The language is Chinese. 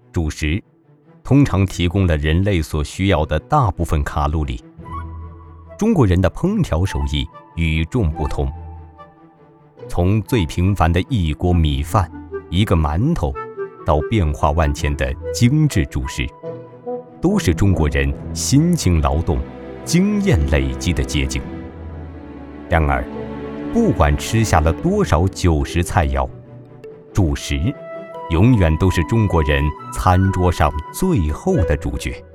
主食通常提供了人类所需要的大部分卡路里。中国人的烹调手艺与众不同，从最平凡的一锅米饭、一个馒头，到变化万千的精致主食，都是中国人辛勤劳动、经验累积的结晶。然而，不管吃下了多少酒食菜肴，主食永远都是中国人餐桌上最后的主角。